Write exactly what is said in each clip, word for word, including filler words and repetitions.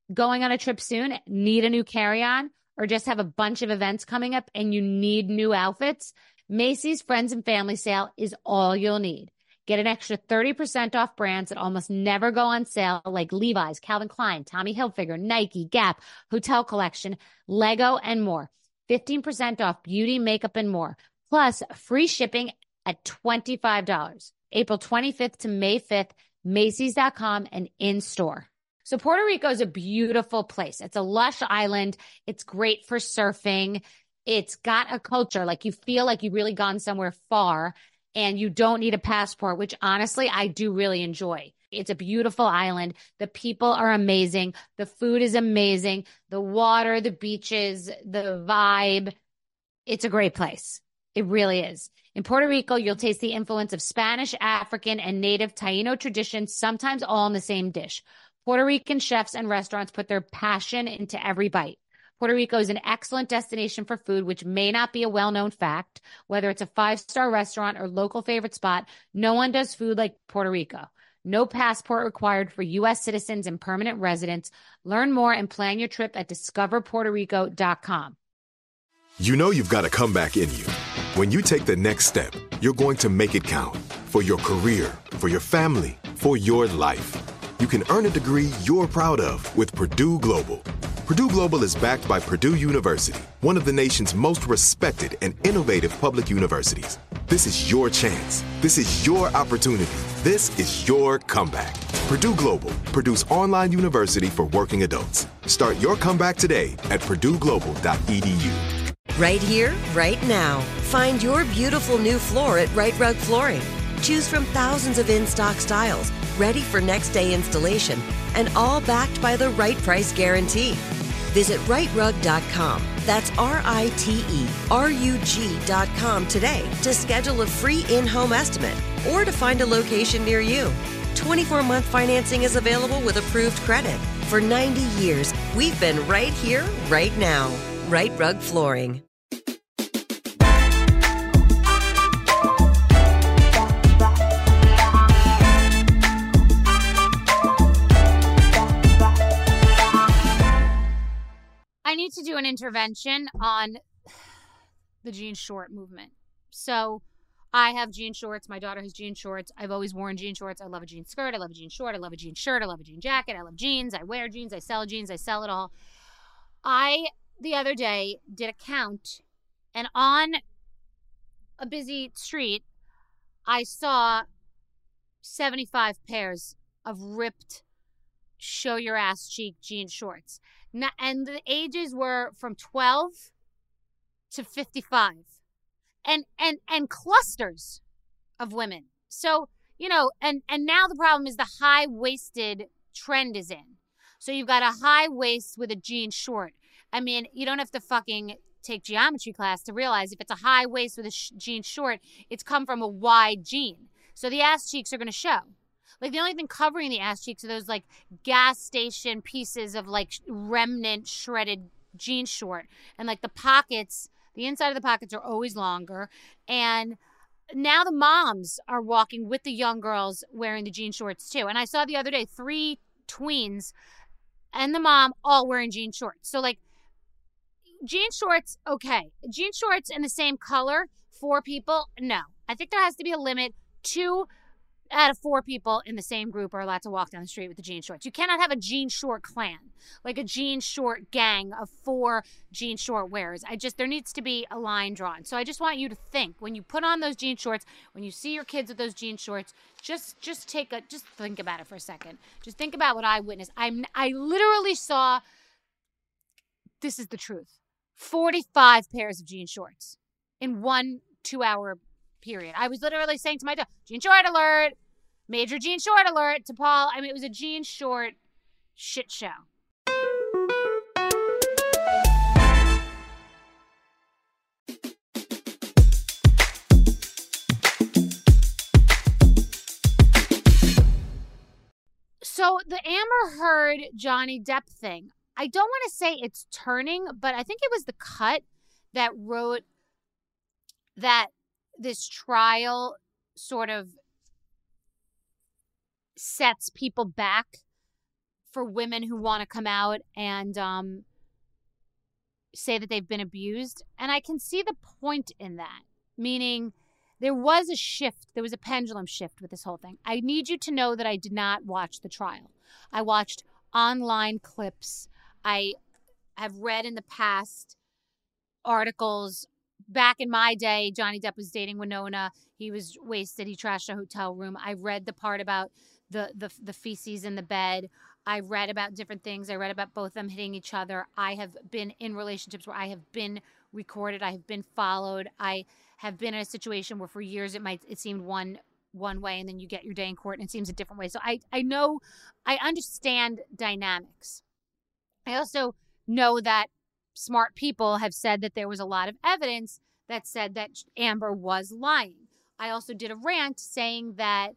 going on a trip soon, need a new carry-on, or just have a bunch of events coming up and you need new outfits, Macy's Friends and Family Sale is all you'll need. Get an extra thirty percent off brands that almost never go on sale, like Levi's, Calvin Klein, Tommy Hilfiger, Nike, Gap, Hotel Collection, Lego, and more. fifteen percent off beauty, makeup, and more. Plus, free shipping at twenty-five dollars. April twenty-fifth to May fifth, Macy's dot com and in-store. So Puerto Rico is a beautiful place. It's a lush island. It's great for surfing. It's got a culture. Like, you feel like you've really gone somewhere far and you don't need a passport, which honestly, I do really enjoy. It's a beautiful island. The people are amazing. The food is amazing. The water, the beaches, the vibe. It's a great place. It really is. In Puerto Rico, you'll taste the influence of Spanish, African, and native Taino traditions, sometimes all in the same dish. Puerto Rican chefs and restaurants put their passion into every bite. Puerto Rico is an excellent destination for food, which may not be a well-known fact. Whether it's a five-star restaurant or local favorite spot, no one does food like Puerto Rico. No passport required for U S citizens and permanent residents. Learn more and plan your trip at discover puerto rico dot com. You know you've got a comeback in you. When you take the next step, you're going to make it count. For your career, for your family, for your life. You can earn a degree you're proud of with Purdue Global. Purdue Global is backed by Purdue University, one of the nation's most respected and innovative public universities. This is your chance. This is your opportunity. This is your comeback. Purdue Global, Purdue's online university for working adults. Start your comeback today at purdue global dot e d u. Right here, right now. Find your beautiful new floor at Rite Rug Flooring. Choose from thousands of in-stock styles, ready for next day installation, and all backed by the right price guarantee. Visit rite rug dot com. That's R I T E R U G dot com today to schedule a free in-home estimate or to find a location near you. twenty-four month financing is available with approved credit. For ninety years, we've been right here, right now. Rite Rug Flooring. I need to do an intervention on the jean short movement. So I have jean shorts. My daughter has jean shorts. I've always worn jean shorts. I love a jean skirt. I love a jean short. I love a jean shirt. I love a jean jacket. I love jeans. I wear jeans. I sell jeans. I sell it all. I, the other day, did a count, and on a busy street, I saw seventy-five pairs of ripped show your ass cheek jean shorts. Now, and the ages were from twelve to fifty-five, and and and clusters of women. So, you know, and and now the problem is the high-waisted trend is in. So you've got a high waist with a jean short. I mean, you don't have to fucking take geometry class to realize if it's a high waist with a sh- jean short, it's come from a wide jean. So the ass cheeks are going to show. Like, the only thing covering the ass cheeks are those, like, gas station pieces of, like, remnant shredded jean short. And, like, the pockets, the inside of the pockets are always longer. And now the moms are walking with the young girls wearing the jean shorts, too. And I saw the other day three tweens and the mom all wearing jean shorts. So, like, jean shorts, okay. Jean shorts in the same color, four people, no. I think there has to be a limit. Two out of four people in the same group are allowed to walk down the street with the jean shorts. You cannot have a jean short clan, like a jean short gang of four jean short wearers. I just, there needs to be a line drawn. So I just want you to think, when you put on those jean shorts, when you see your kids with those jean shorts, just just take a, just think about it for a second. Just think about what I witnessed. I'm, I literally saw, this is the truth, forty-five pairs of jean shorts in one two-hour period. I was literally saying to my dog, jean short alert, major jean short alert to Paul. I mean, it was a jean short shit show. So the Amber Heard Johnny Depp thing, I don't want to say it's turning, but I think it was the Cut that wrote that this trial sort of sets people back for women who want to come out and um, say that they've been abused. And I can see the point in that, meaning there was a shift. There was a pendulum shift with this whole thing. I need you to know that I did not watch the trial. I watched online clips. I have read in the past articles. Back in my day, Johnny Depp was dating Winona. He was wasted. He trashed a hotel room. I read the part about the, the, the feces in the bed. I read about different things. I read about both of them hitting each other. I have been in relationships where I have been recorded. I have been followed. I have been in a situation where for years it might it seemed one one way, and then you get your day in court and it seems a different way. So I, I know, I understand dynamics. I also know that smart people have said that there was a lot of evidence that said that Amber was lying. I also did a rant saying that,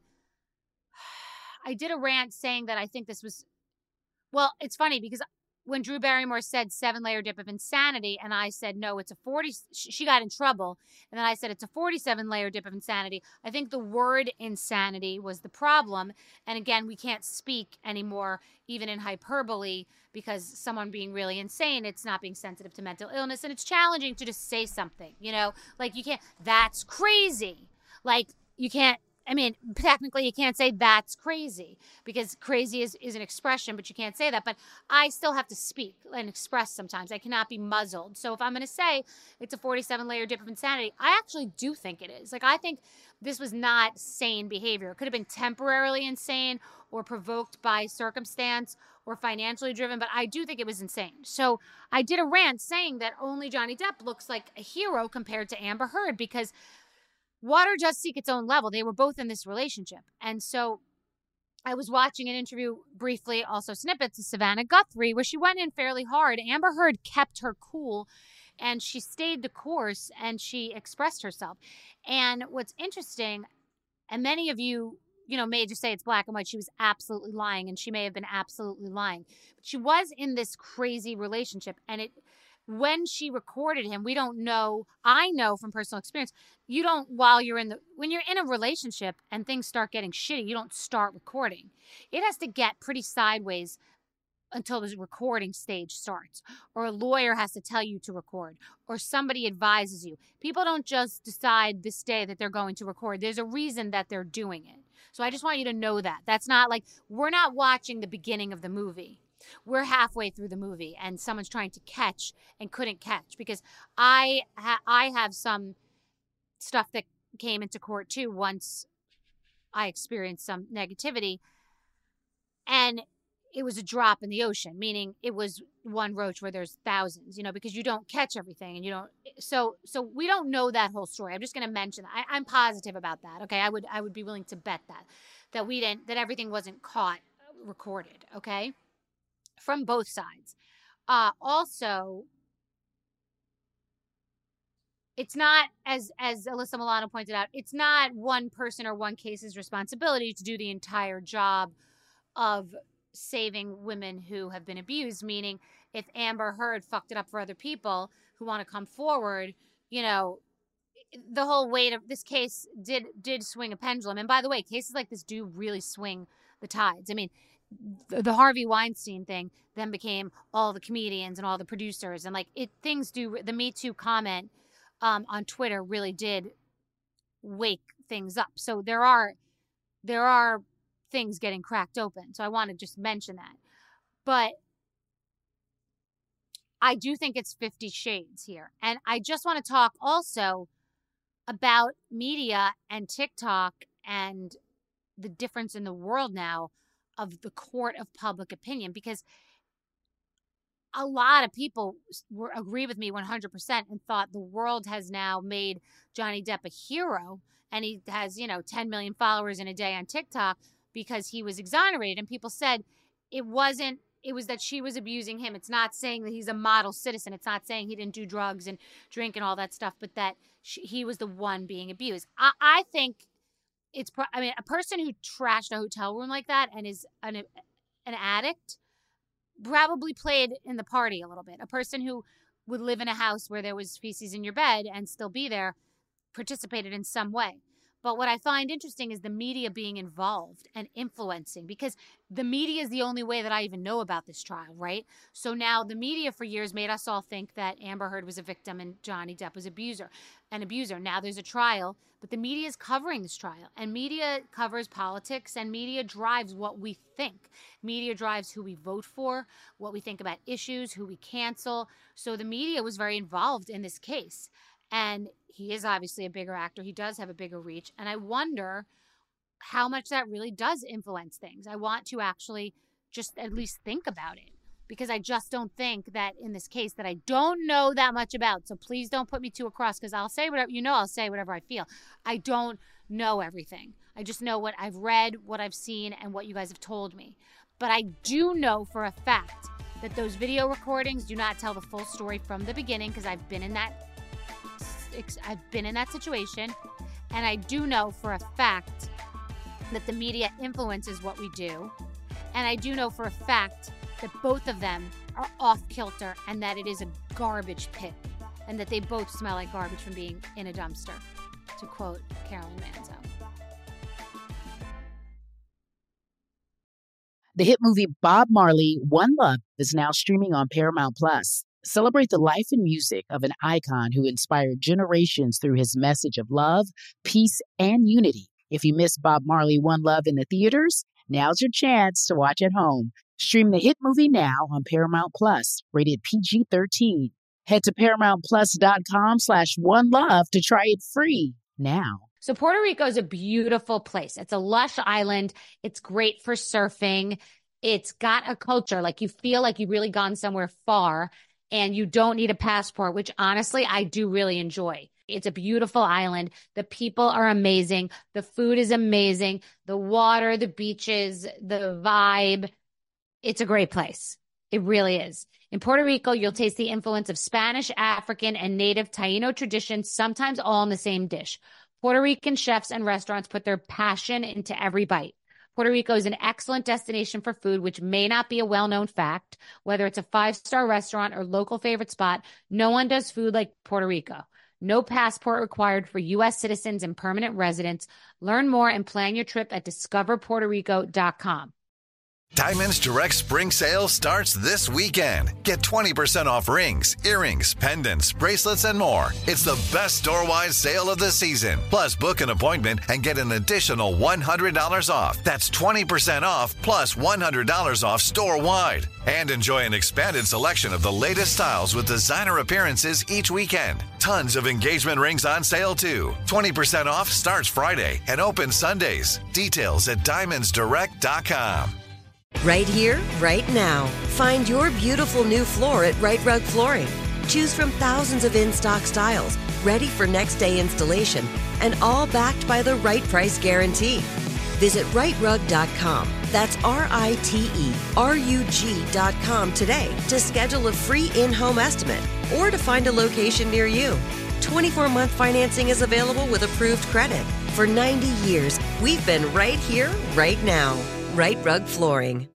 I did a rant saying that I think this was, well, it's funny because when Drew Barrymore said seven layer dip of insanity, and I said, no, it's a forty, she got in trouble. And then I said, it's a forty-seven layer dip of insanity. I think the word insanity was the problem. And again, we can't speak anymore, even in hyperbole, because someone being really insane, it's not being sensitive to mental illness. And it's challenging to just say something, you know, like you can't, that's crazy. Like you can't, I mean, technically you can't say that's crazy because crazy is, is an expression, but you can't say that. But I still have to speak and express sometimes. I cannot be muzzled. So if I'm going to say it's a forty-seven layer dip of insanity, I actually do think it is. Like, I think this was not sane behavior. It could have been temporarily insane or provoked by circumstance or financially driven, but I do think it was insane. So I did a rant saying that only Johnny Depp looks like a hero compared to Amber Heard because water does seek its own level. They were both in this relationship. And so I was watching an interview briefly, also snippets of Savannah Guthrie, where she went in fairly hard. Amber Heard kept her cool and she stayed the course and she expressed herself. And what's interesting, and many of you, you know, may just say it's black and white. She was absolutely lying, and she may have been absolutely lying. But she was in this crazy relationship, and it, when she recorded him, we don't know. I know from personal experience, you don't, while you're in the, when you're in a relationship and things start getting shitty, you don't start recording. It has to get pretty sideways until the recording stage starts, or a lawyer has to tell you to record, or somebody advises you. People don't just decide this day that they're going to record. There's a reason that they're doing it. So I just want you to know that. That's not like, we're not watching the beginning of the movie. We're halfway through the movie and someone's trying to catch and couldn't catch, because I ha- I have some stuff that came into court too once I experienced some negativity, and it was a drop in the ocean, meaning it was one roach where there's thousands, you know, because you don't catch everything and you don't. So so we don't know that whole story. I'm just going to mention that. I, I'm positive about that. Okay, I would I would be willing to bet that that we didn't that everything wasn't caught, recorded. Okay. From both sides. Uh, also, it's not, as as Alyssa Milano pointed out, it's not one person or one case's responsibility to do the entire job of saving women who have been abused, meaning if Amber Heard fucked it up for other people who want to come forward, you know, the whole weight of this case did did swing a pendulum. And by the way, cases like this do really swing the tides. I mean, the Harvey Weinstein thing then became all the comedians and all the producers, and like it things do the Me Too comment um, on Twitter really did wake things up. So there are there are things getting cracked open. So I want to just mention that. But I do think it's Fifty Shades here. And I just want to talk also about media and TikTok and the difference in the world now of the court of public opinion, because a lot of people were, agree with me one hundred percent and thought the world has now made Johnny Depp a hero, and he has, you know, ten million followers in a day on TikTok because he was exonerated. And people said it wasn't, it was that she was abusing him. It's not saying that he's a model citizen. It's not saying he didn't do drugs and drink and all that stuff, but that she, he was the one being abused. I, I think It's, I mean, a person who trashed a hotel room like that and is an, an addict probably played in the party a little bit. A person who would live in a house where there was feces in your bed and still be there participated in some way. But what I find interesting is the media being involved and influencing, because the media is the only way that I even know about this trial, right? So now the media for years made us all think that Amber Heard was a victim and Johnny Depp was abuser, an abuser. Now there's a trial, but the media is covering this trial, and media covers politics, and media drives what we think. Media drives who we vote for, what we think about issues, who we cancel. So the media was very involved in this case. And he is obviously a bigger actor. He does have a bigger reach. And I wonder how much that really does influence things. I want to actually just at least think about it, because I just don't think that in this case that I don't know that much about. So please don't put me to a cross, because I'll say whatever, you know, I'll say whatever I feel. I don't know everything. I just know what I've read, what I've seen, and what you guys have told me. But I do know for a fact that those video recordings do not tell the full story from the beginning, because I've been in that I've been in that situation, and I do know for a fact that the media influences what we do, and I do know for a fact that both of them are off kilter, and that it is a garbage pit, and that they both smell like garbage from being in a dumpster, to quote Carolyn Manzo. The hit movie Bob Marley, One Love is now streaming on Paramount Plus. Celebrate the life and music of an icon who inspired generations through his message of love, peace, and unity. If you missed Bob Marley, One Love in the theaters, now's your chance to watch at home. Stream the hit movie now on Paramount Plus, rated P G thirteen. Head to ParamountPlus.com slash One Love to try it free now. So Puerto Rico is a beautiful place. It's a lush island. It's great for surfing. It's got a culture. Like, you feel like you've really gone somewhere far, and you don't need a passport, which honestly, I do really enjoy. It's a beautiful island. The people are amazing. The food is amazing. The water, the beaches, the vibe. It's a great place. It really is. In Puerto Rico, you'll taste the influence of Spanish, African, and native Taino traditions, sometimes all in the same dish. Puerto Rican chefs and restaurants put their passion into every bite. Puerto Rico is an excellent destination for food, which may not be a well-known fact. Whether it's a five-star restaurant or local favorite spot, no one does food like Puerto Rico. No passport required for U S citizens and permanent residents. Learn more and plan your trip at discover puerto rico dot com. Diamonds Direct Spring Sale starts this weekend. Get twenty percent off rings, earrings, pendants, bracelets, and more. It's the best store-wide sale of the season. Plus, book an appointment and get an additional one hundred dollars off. That's twenty percent off plus one hundred dollars off store-wide. And enjoy an expanded selection of the latest styles with designer appearances each weekend. Tons of engagement rings on sale, too. twenty percent off starts Friday and opens Sundays. Details at diamonds direct dot com. Right here, right now. Find your beautiful new floor at Right Rug Flooring. Choose from thousands of in-stock styles, ready for next day installation, and all backed by the right price guarantee. Visit right rug dot com. That's R I T E R U G dot com today to schedule a free in-home estimate or to find a location near you. twenty-four month financing is available with approved credit. For ninety years, we've been right here, right now. Right Rug Flooring.